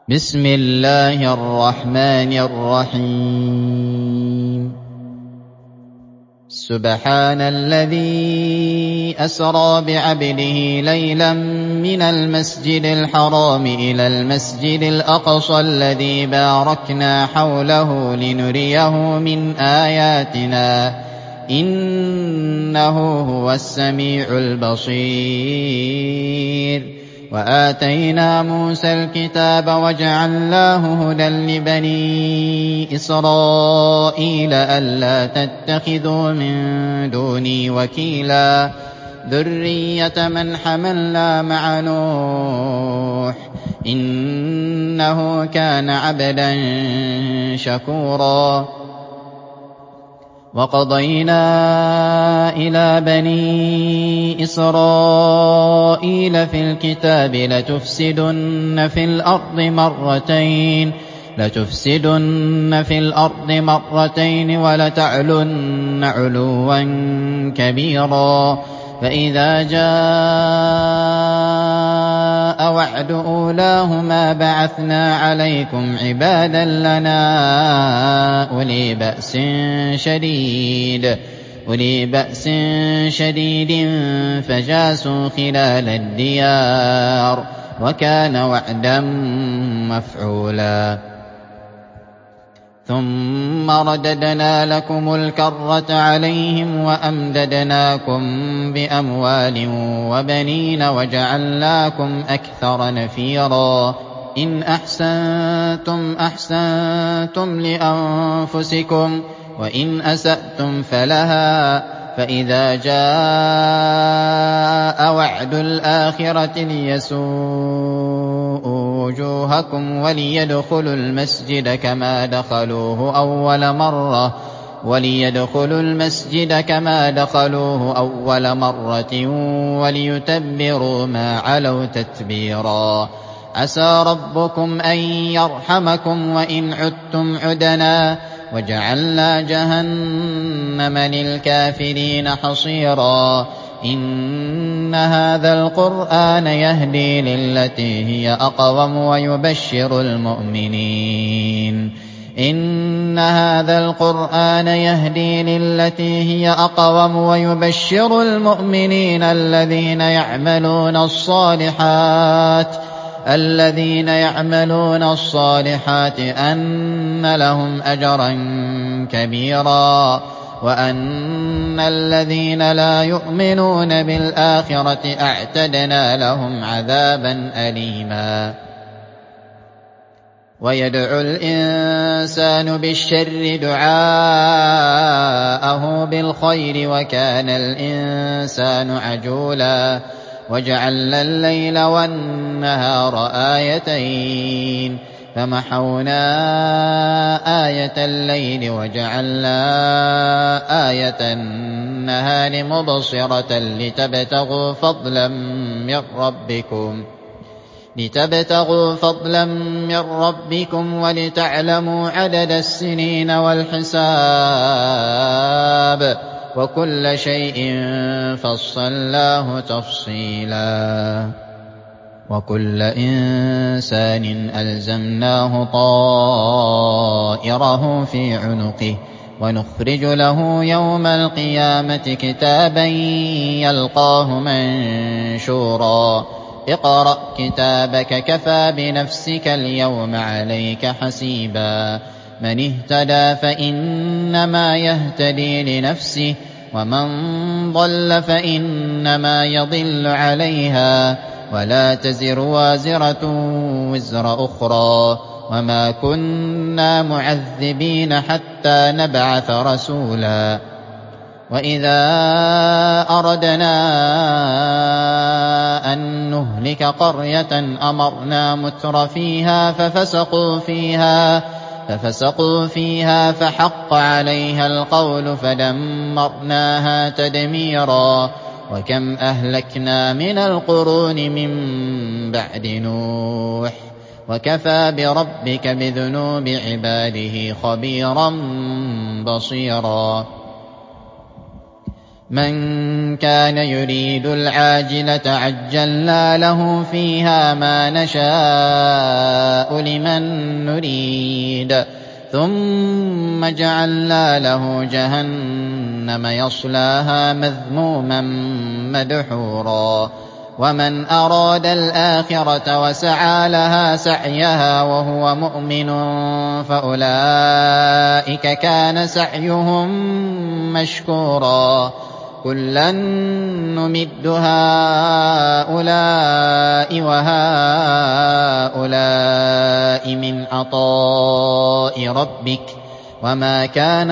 بسم الله الرحمن الرحيم سبحان الذي أسرى بعبده ليلا من المسجد الحرام إلى المسجد الأقصى الذي باركنا حوله لنريه من آياتنا إنه هو السميع البصير وآتينا موسى الكتاب وجعلناه هدى لبني إسرائيل ألا تتخذوا من دوني وكيلا ذرية من حملنا مع نوح إنه كان عبدا شكورا وقضينا إلى بني إسرائيل في الكتاب لتفسدن في الأرض مرتين ولتعلن علوا كبيرا فإذا جاء وعد أولاهما بعثنا عليكم عبادا لنا أولي بأس شديد فجاسوا خلال الديار وكان وعدا مفعولا ثم رددنا لكم الكرة عليهم وأمددناكم بأموال وبنين وجعلناكم أكثر نفيرا إن أحسنتم لأنفسكم وإن أسأتم فلها فإذا جاء وعد الآخرة ليسوءوا وجوهكم وليدخلوا المسجد كما دخلوه أول مرة وليتبروا ما علوا تتبيرا عسى ربكم أن يرحمكم وإن عدتم عدنا وجعلنا جهنم للكافرين حصيرا إن هذا القرآن يهدي للتي هي أقوم ويبشر المؤمنين الذين يعملون الصالحات أن لهم أجرا كبيرا وأن الذين لا يؤمنون بالآخرة أعتدنا لهم عذابا أليما ويدعو الإنسان بالشر دعاءه بالخير وكان الإنسان عجولا وجعلنا الليل والنهار آيتين فمحونا آية الليل وجعلنا آية النهار مبصرة لتبتغوا فضلا من ربكم ولتعلموا عدد السنين والحساب وكل شيء فصلناه تفصيلا وكل إنسان ألزمناه طائره في عنقه ونخرج له يوم القيامة كتابا يلقاه منشورا اقرأ كتابك كفى بنفسك اليوم عليك حسيبا من اهتدى فإنما يهتدي لنفسه ومن ضل فإنما يضل عليها ولا تزر وازرة وزر أخرى وما كنا معذبين حتى نبعث رسولا وإذا أردنا أن نهلك قرية أمرنا متر فيها ففسقوا فيها فحق عليها القول فدمرناها تدميرا وكم أهلكنا من القرون من بعد نوح وكفى بربك بذنوب عباده خبيرا بصيرا من كان يريد العاجلة عجلنا له فيها ما نشاء لمن حميد ثم جعلنا له جهنم يصلاها مذموما مدحورا ومن أراد الآخرة وسعى لها سعيها وهو مؤمن فأولئك كان سعيهم مشكورا كلا نمد هؤلاء وهؤلاء من عطاء ربك وما كان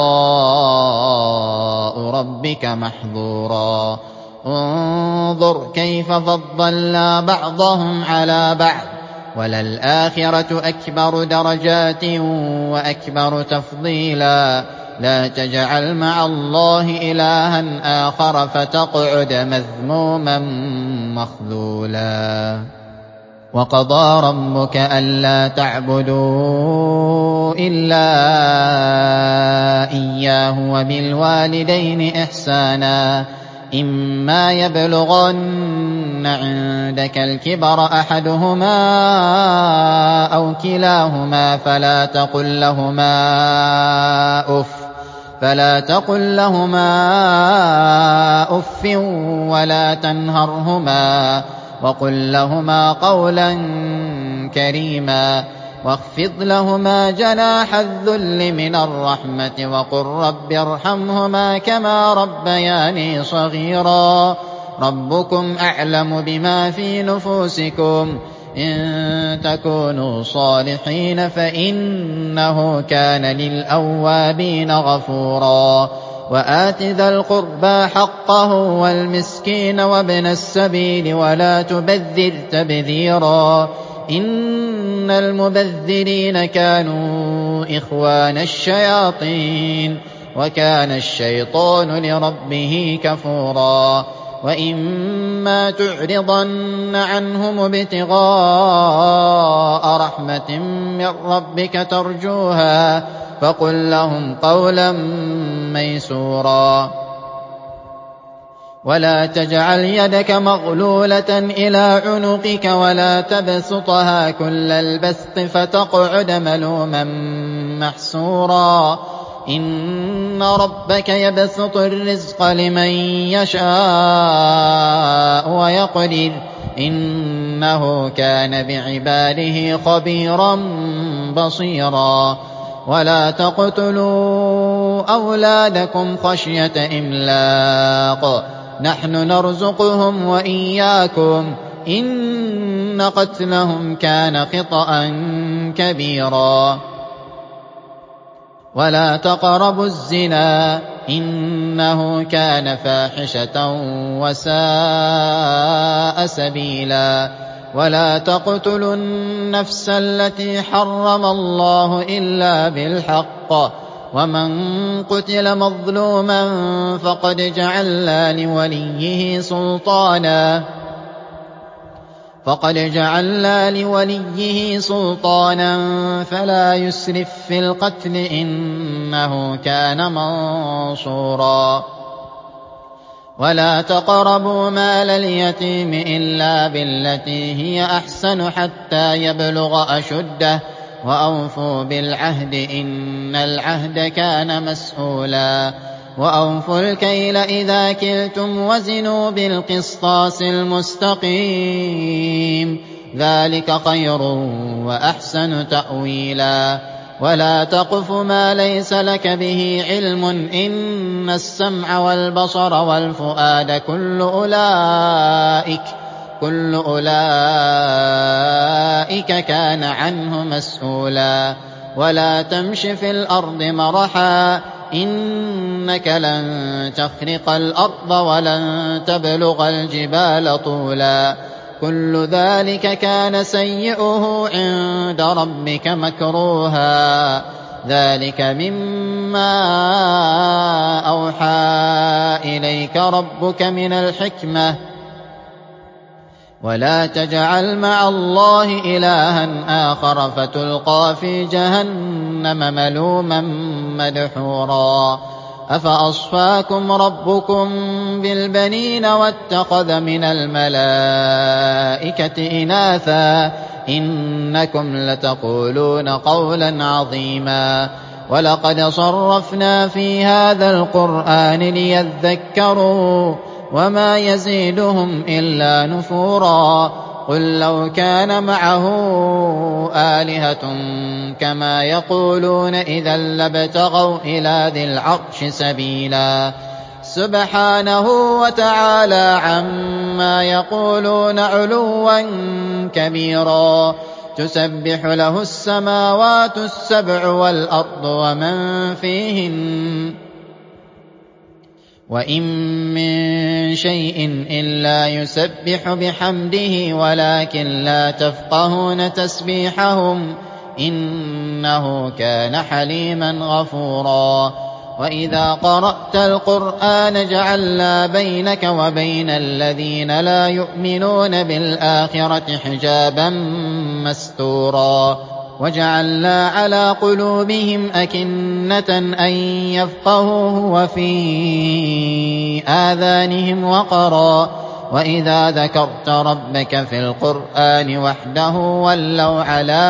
عطاء ربك محظورا انظر كيف فضلنا بعضهم على بعض وللآخرة أكبر درجات وأكبر تفضيلا لا تجعل مع الله إلها آخر فتقعد مذموما مخذولا وقضى ربك ألا تعبدوا إلا إياه وبالوالدين إحسانا إما يبلغن عندك الكبر أحدهما أو كلاهما فلا تقل لهما أف ولا تنهرهما وقل لهما قولا كريما واخفض لهما جناح الذل من الرحمة وقل رب ارحمهما كما ربياني صغيرا ربكم أعلم بما في نفوسكم إن تكونوا صالحين فإنه كان للأوابين غفورا وآت ذا القربى حقه والمسكين وابن السبيل ولا تبذر تبذيرا إن المبذرين كانوا إخوان الشياطين وكان الشيطان لربه كفورا وإما تعرضن عنهم ابتغاء رحمة من ربك ترجوها فقل لهم قولا ميسورا ولا تجعل يدك مغلولة إلى عنقك ولا تبسطها كل البسط فتقعد ملوما محسورا إن ربك يبسط الرزق لمن يشاء ويقدر إنه كان بعباده خبيرا بصيرا ولا تقتلوا أولادكم خشية إملاق نحن نرزقهم وإياكم إن قتلهم كان خطأ كبيرا ولا تقربوا الزنا إنه كان فاحشة وساء سبيلا ولا تقتلوا النفس التي حرم الله إلا بالحق ومن قتل مظلوما فقد جعلنا لوليه سلطانا فلا يسرف في القتل إنه كان منصورا ولا تقربوا مال اليتيم إلا بالتي هي أحسن حتى يبلغ أشده وأوفوا بالعهد إن العهد كان مسؤولا وأوفوا الكيل إذا كلتم وزنوا بالقسطاس المستقيم ذلك خير وأحسن تأويلا ولا تقف ما ليس لك به علم إن السمع والبصر والفؤاد كل أولئك كان عنه مسؤولا ولا تمش في الأرض مرحا إنك لن تخرق الأرض ولن تبلغ الجبال طولا كل ذلك كان سيئه عند ربك مكروها ذلك مما أوحى إليك ربك من الحكمة ولا تجعل مع الله إلها آخر فتلقى في جهنم ملوما مدحورا أفأصفاكم ربكم بالبنين واتخذ من الملائكة إناثا إنكم لتقولون قولا عظيما ولقد صرفنا في هذا القرآن ليذكروا وما يزيدهم إلا نفورا قل لو كان معه آلهة كما يقولون إذا لابتغوا إلى ذي العرش سبيلا سبحانه وتعالى عما يقولون علوا كبيرا تسبح له السماوات السبع والأرض ومن فيهن وإن من شيء إلا يسبح بحمده ولكن لا تفقهون تسبيحهم إنه كان حليما غفورا وإذا قرأت القرآن جعلنا بينك وبين الذين لا يؤمنون بالآخرة حجابا مستورا وجعلنا على قلوبهم أكنة أن يفقهوه وفي آذانهم وقرا وإذا ذكرت ربك في القرآن وحده ولوا على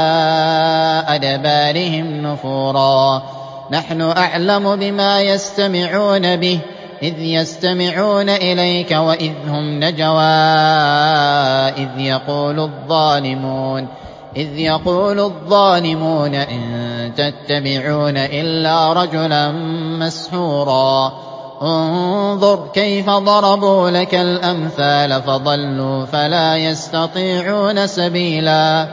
أدبارهم نفورا نحن أعلم بما يستمعون به إذ يستمعون إليك وإذ هم نجوى إذ يقول الظالمون إن تتبعون إلا رجلا مسحورا انظر كيف ضربوا لك الأمثال فضلوا فلا يستطيعون سبيلا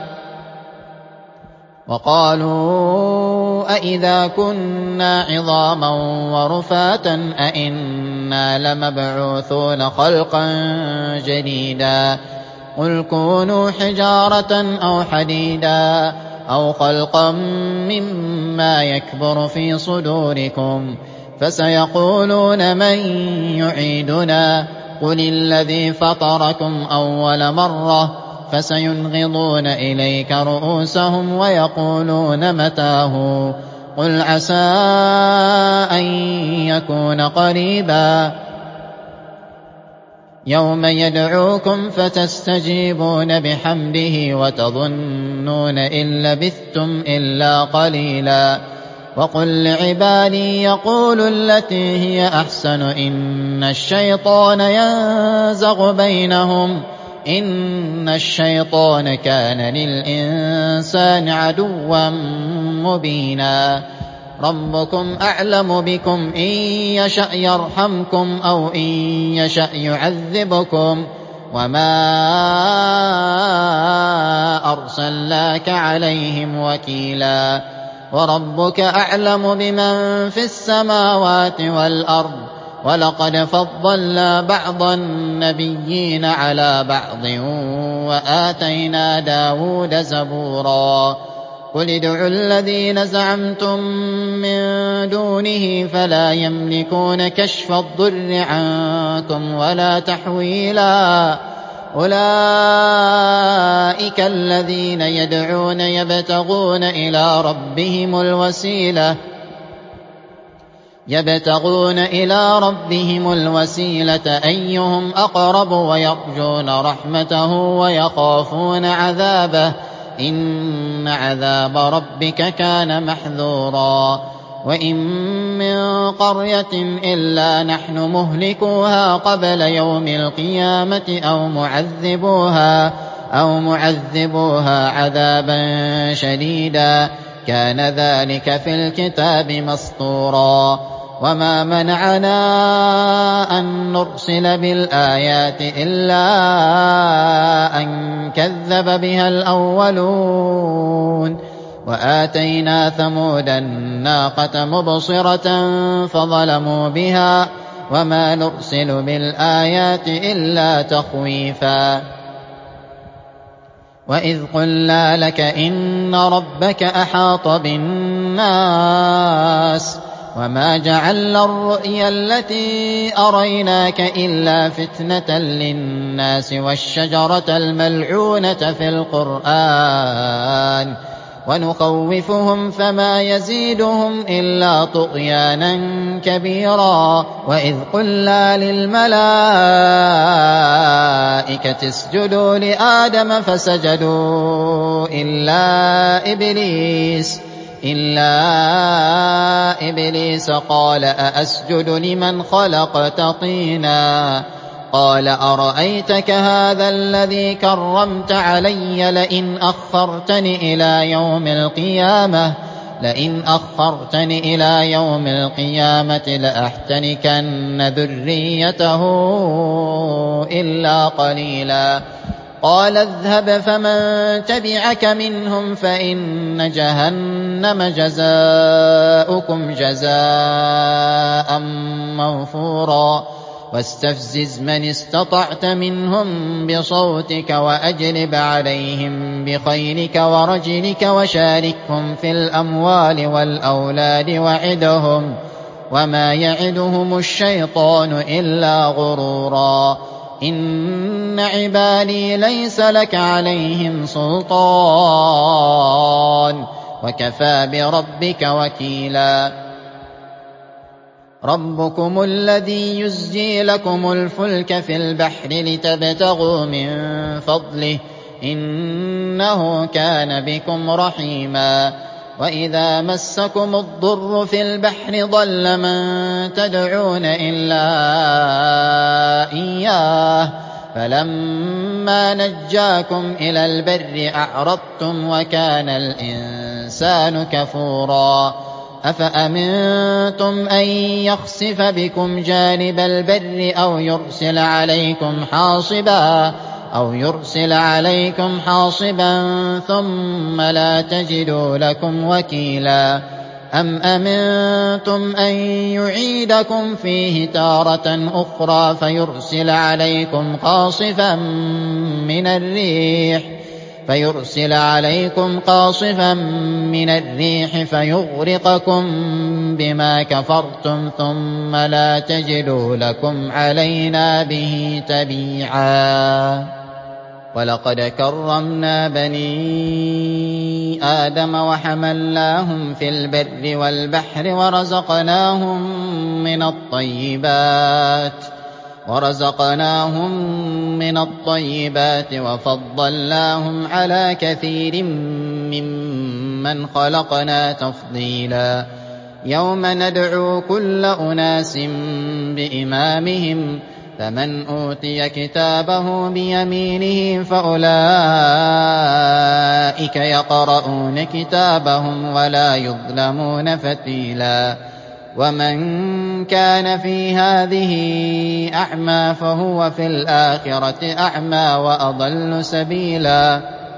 وقالوا أئذا كنا عظاما ورفاتا أئنا لمبعوثون خلقا جديدا قل كونوا حجارة أو حديدا أو خلقا مما يكبر في صدوركم فسيقولون من يعيدنا قل الذي فطركم أول مرة فسينغضون إليك رؤوسهم ويقولون متاه قل عسى أن يكون قريبا يوم يدعوكم فتستجيبون بحمده وتظنون إن لبثتم إلا قليلا وقل لعبادي يقولوا التي هي أحسن إن الشيطان ينزغ بينهم إن الشيطان كان للإنسان عدوا مبينا ربكم أعلم بكم إن يشأ يرحمكم أو إن يشأ يعذبكم وما أرسلناك عليهم وكيلا وربك أعلم بمن في السماوات والأرض ولقد فضلنا بعض النبيين على بعض وآتينا داود زبورا قل ادعوا الذين زعمتم من دونه فلا يملكون كشف الضر عنكم ولا تحويلا أولئك الذين يدعون يبتغون إلى ربهم الوسيلة أيهم أقرب ويرجون رحمته ويخافون عذابه إن عذاب ربك كان محذورا وإن من قرية إلا نحن مهلكوها قبل يوم القيامة أو معذبوها عذابا شديدا كان ذلك في الكتاب مسطورا وما منعنا أن نرسل بالآيات إلا أن كذب بها الأولون وآتينا ثمود الناقة مبصرة فظلموا بها وما نرسل بالآيات إلا تخويفا وإذ قلنا لك إن ربك أحاط بالناس وما جعلنا الرؤيا التي أريناك إلا فتنة للناس والشجرة الملعونة في القرآن ونخوفهم فما يزيدهم إلا طغيانا كبيرا. وإذ قلنا للملائكة اسجدوا لآدم فسجدوا إلا إبليس قال أأسجد لمن خلقت طينا قال أرأيتك هذا الذي كرمت علي لئن أخرتني إلى يوم القيامة لأحتنكن ذريته إلا قليلا. قال اذهب فمن تبعك منهم فإن جهنم جزاؤكم جزاء موفورا. واستفزز من استطعت منهم بصوتك وأجلب عليهم بخيلك ورجلك وشاركهم في الأموال والأولاد وعدهم وما يعدهم الشيطان إلا غرورا. إن عبادي ليس لك عليهم سلطان وكفى بربك وكيلا. ربكم الذي يزجي لكم الفلك في البحر لتبتغوا من فضله إنه كان بكم رحيما. وإذا مسكم الضر في البحر ضل من تدعون إلا إياه فلما نجاكم إلى البر أعرضتم وكان الإنسان كفورا. أفأمنتم أن يخسف بكم جانب البر أو يرسل عليكم حاصبا ثم لا تجدوا لكم وكيلا. أم أمنتم أن يعيدكم فيه تارة أخرى فيرسل عليكم قاصفا من الريح فيغرقكم بما كفرتم ثم لا تجدوا لكم علينا به تبيعا. ولقد كرمنا بني آدم وحملناهم في البر والبحر ورزقناهم من الطيبات وفضلناهم على كثير ممن خلقنا تفضيلا. يوم ندعو كل أناس بإمامهم فمن أوتي كتابه بيمينه فأولئك يقرؤون كتابهم ولا يظلمون فتيلا. ومن كان في هذه أعمى فهو في الآخرة أعمى وأضل سبيلا.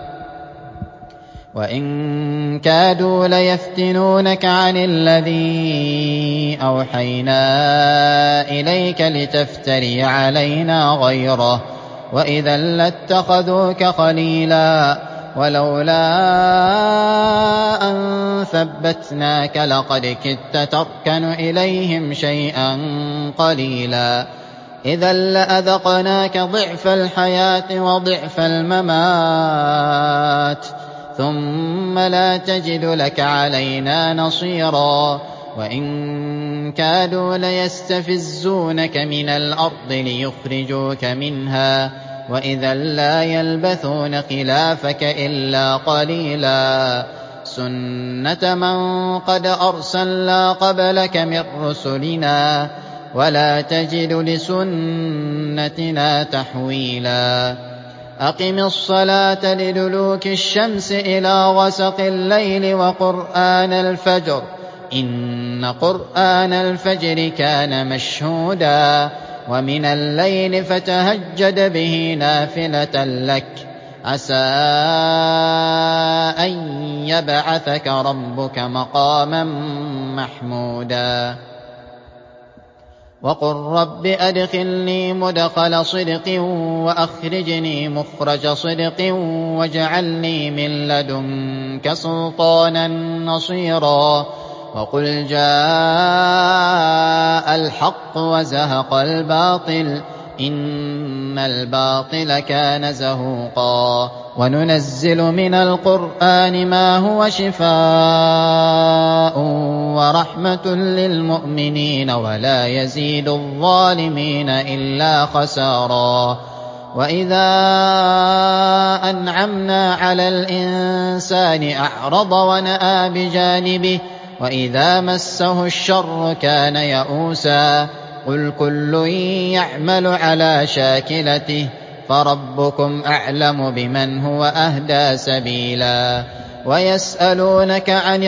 وإن كادوا ليفتنونك عن الذي أوحينا إليك لتفتري علينا غيره وإذا لاتخذوك خليلا. ولولا أن ثبتناك لقد كدت تركن إليهم شيئا قليلا. إذا لأذقناك ضعف الحياة وضعف الممات ثم لا تجد لك علينا نصيرا. وإن كادوا ليستفزونك من الأرض ليخرجوك منها وإذا لا يلبثون خلافك إلا قليلا. سنة من قد أرسلنا قبلك من رسلنا ولا تجد لسنتنا تحويلا. أقم الصلاة لدلوك الشمس إلى غسق الليل وقرآن الفجر إن قرآن الفجر كان مشهودا. ومن الليل فتهجد به نافلة لك عسى أن يبعثك ربك مقاما محمودا. وقل رب أدخلني مدخل صدق وأخرجني مخرج صدق واجعلني من لدنك سلطانا نصيرا. وقل جاء الحق وزهق الباطل إِنَّ الْبَاطِلَ كَانَ زَهُوقًا وَنُنَزِّلُ مِنَ الْقُرْآنِ مَا هُوَ شِفَاءٌ وَرَحْمَةٌ لِّلْمُؤْمِنِينَ وَلَا يَزِيدُ الظَّالِمِينَ إِلَّا خَسَارًا وَإِذَا أَنْعَمْنَا عَلَى الْإِنسَانِ أَعْرَضَ وَنَأَىٰ بِجَانِبِهِ وَإِذَا مَسَّهُ الشَّرُّ كَانَ يَئُوسًا قُلْ كُلٌّ يَعْمَلُ عَلَىٰ شَاكِلَتِهِ فَرَبُّكُمْ أَعْلَمُ بِمَنْ هُوَ أَهْدَىٰ سَبِيلًا وَيَسْأَلُونَكَ عَنِ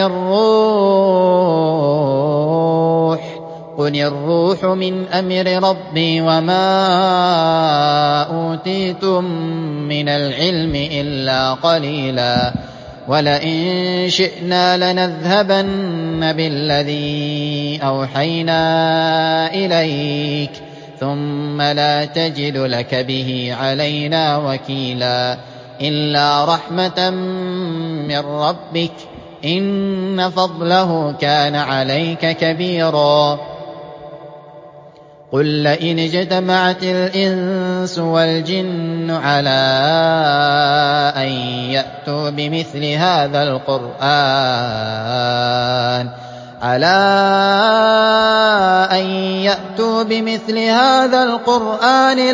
الرُّوحِ قُلِ الرُّوحُ مِنْ أَمْرِ رَبِّي وَمَا أُوتِيتُم مِّنَ الْعِلْمِ إِلَّا قَلِيلًا وَلَئِن شِئْنَا لَنَذْهَبَنَّ بِالَّذِي أَوْحَيْنَا إِلَيْكَ ثُمَّ لَا تَجِدُ لَكَ بِهِ عَلَيْنَا وَكِيلًا إِلَّا رَحْمَةً مِّن رَّبِّكَ إِنَّ فَضْلَهُ كَانَ عَلَيْكَ كَبِيرًا قُل لَّئِنِ اجْتَمَعَتِ الْإِنسُ وَالْجِنُّ عَلَىٰ أَن يَأْتُوا بِمِثْلِ هَٰذَا الْقُرْآنِ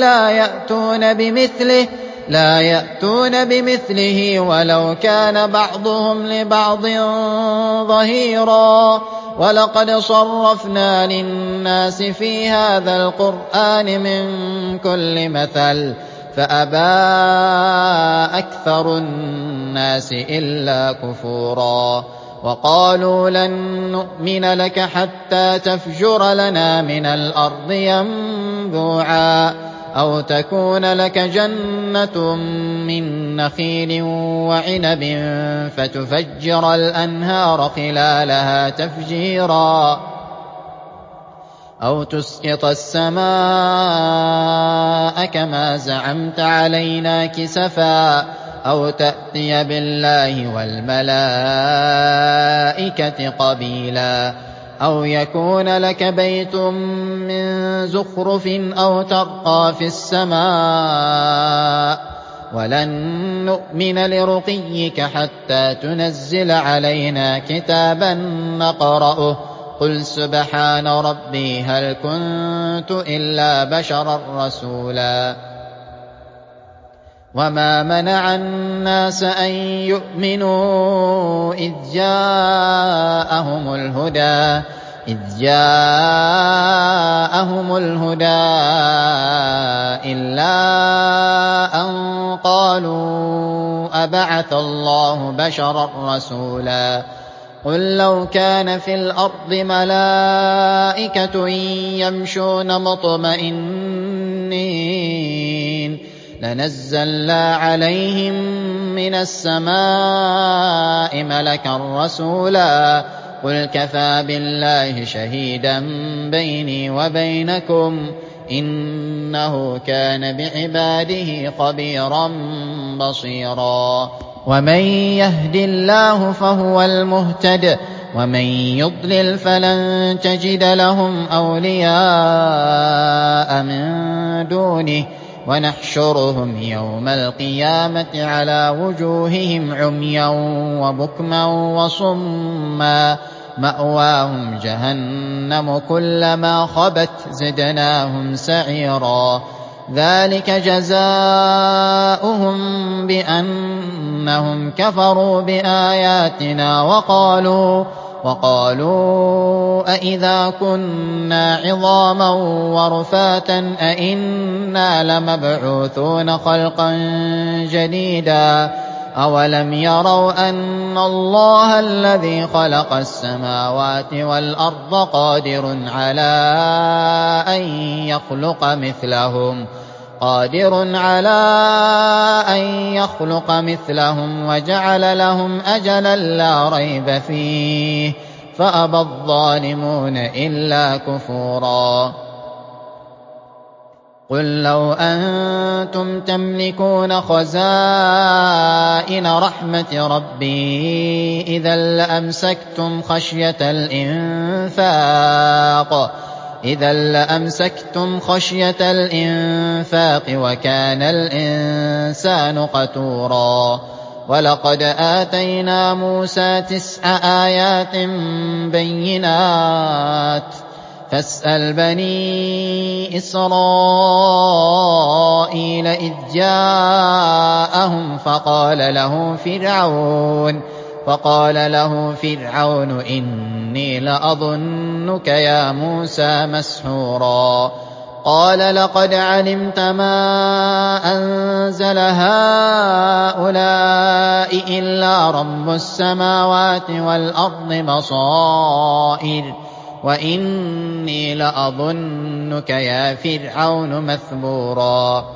لَا يَأْتُونَ بِمِثْلِهِ وَلَوْ كَانَ بَعْضُهُمْ لِبَعْضٍ ظَهِيرًا وَلَقَدْ صَرَّفْنَا لِلنَّاسِ فِي هَٰذَا الْقُرْآنِ مِن كُلِّ مَثَلٍ فَأَبَىٰ أَكْثَرُ النَّاسِ إِلَّا كُفُورًا وَقَالُوا لَن نُّؤْمِنَ لَكَ حَتَّىٰ تَفْجُرَ لَنَا مِنَ الْأَرْضِ يَنبُوعًا أَوْ تَكُونَ لَكَ جَنَّةٌ مِّن نَّخِيلٍ وَعِنَبٍ فَتُفَجِّرَ الْأَنْهَارَ خِلَالَهَا تَفْجِيرًا أَوْ تُسْقِطَ السَّمَاءَ كَمَا زَعَمْتَ عَلَيْنَا كِسَفًا أَوْ تَأْتِيَ بِاللَّهِ وَالْمَلَائِكَةِ قَبِيلًا أَوْ يَكُونَ لَكَ بَيْتٌ مِّن زُخْرُفٍ أَوْ تَرْقَىٰ فِي السَّمَاءِ وَلَن نُّؤْمِنَ لِرُقِيِّكَ حَتَّىٰ تُنَزِّلَ عَلَيْنَا كِتَابًا نَّقْرَؤُهُ قُلْ سُبْحَانَ رَبِّي هَلْ كُنتُ إِلَّا بَشَرًا رَّسُولًا وَمَا مَنَعَ النَّاسَ أَن يُؤْمِنُوا إِذْ جَاءَهُمُ الْهُدَىٰ إِلَّا أَن قَالُوا أَبَعَثَ اللَّهُ بَشَرًا رَّسُولًا قُل لَّوْ كَانَ فِي الْأَرْضِ مَلَائِكَةٌ يَمْشُونَ مُطْمَئِنِّينَ لَنَزَّلْنَا عَلَيْهِم مِّنَ السَّمَاءِ مَلَكًا رَّسُولًا قُلْ كَفَىٰ بِاللَّهِ شَهِيدًا بَيْنِي وَبَيْنَكُمْ إِنَّهُ كَانَ بِعِبَادِهِ خَبِيرًا بَصِيرًا وَمَن يَهْدِ اللَّهُ فَهُوَ الْمُهْتَدِ وَمَن يُضْلِلْ فَلَن تَجِدَ لَهُمْ أَوْلِيَاءَ مِن دُونِهِ وَنَحْشُرُهُمْ يَوْمَ الْقِيَامَةِ عَلَىٰ وُجُوهِهِمْ عُمْيًا وَبُكْمًا وَصُمًّا مَّأْوَاهُمْ جَهَنَّمُ كُلَّمَا خَبَتْ زِدْنَاهُمْ سَعِيرًا ذَٰلِكَ جَزَاؤُهُم بِأَنَّهُمْ كَفَرُوا بِآيَاتِنَا وَقَالُوا أَإِذَا كُنَّا عِظَامًا وَرُفَاتًا أَإِنَّا لَمَبْعُوثُونَ خَلْقًا جَدِيدًا أَوَلَمْ يَرَوْا أَنَّ اللَّهَ الَّذِي خَلَقَ السَّمَاوَاتِ وَالْأَرْضَ قَادِرٌ عَلَىٰ أَن يَخْلُقَ مِثْلَهُمْ وَجَعَلَ لَهُمْ أَجَلًا لَّا رَيْبَ فِيهِ فَأَبَى الظَّالِمُونَ إِلَّا كُفُورًا قُل لَّوْ أَنتُمْ تَمْلِكُونَ خَزَائِنَ رَحْمَةِ رَبِّي إِذًا لَّأَمْسَكْتُمْ خَشْيَةَ الْإِنفَاقِ إذا لأمسكتم خشية الإنفاق وكان الإنسان قتورا ولقد آتينا موسى 9 آيات بينات فاسأل بني إسرائيل إذ جاءهم فقال له فرعون إني لأظنك يا موسى مسحورا قال لقد علمت ما أنزل هؤلاء إلا رب السماوات والأرض بصائر وإني لأظنك يا فرعون مثبورا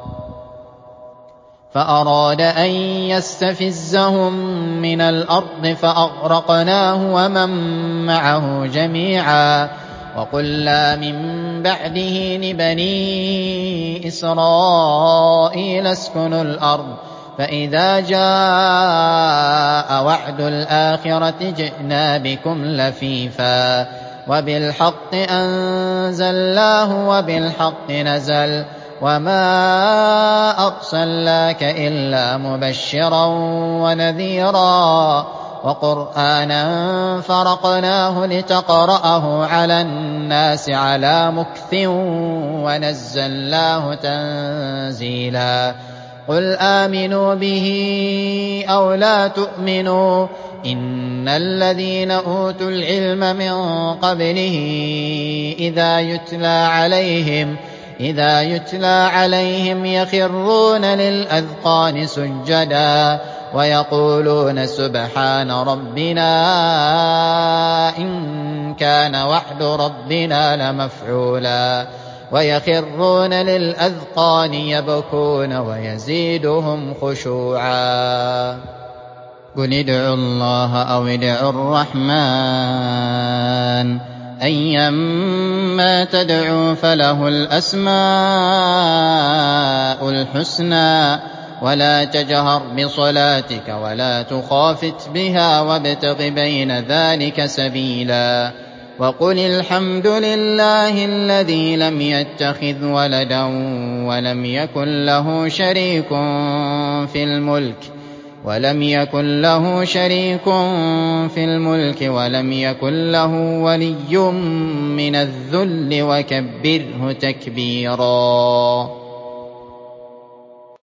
فأراد أن يستفزهم من الأرض فأغرقناه ومن معه جميعا وقلنا من بعده لبني إسرائيل اسكنوا الأرض فإذا جاء وعد الآخرة جئنا بكم لفيفا وبالحق أنزلناه وبالحق نزل وما أرسلناك إلا مبشرا ونذيرا وقرآنا فرقناه لتقرأه على الناس على مكث ونزلناه تنزيلا قل آمنوا به أو لا تؤمنوا إن الذين أوتوا العلم من قبله إذا يتلى عليهم يخرون للأذقان سجدا ويقولون سبحان ربنا إن كان وعد ربنا لمفعولا ويخرون للأذقان يبكون ويزيدهم خشوعا قل ادعوا الله أو ادعوا الرحمن أيما تدعوا فله الأسماء الحسنى ولا تجهر بصلاتك ولا تخافت بها وابتغ بين ذلك سبيلا وقل الحمد لله الذي لم يتخذ ولدا ولم يكن له شريك في الملك ولم يكن له ولي من الذل وكبره تكبيرا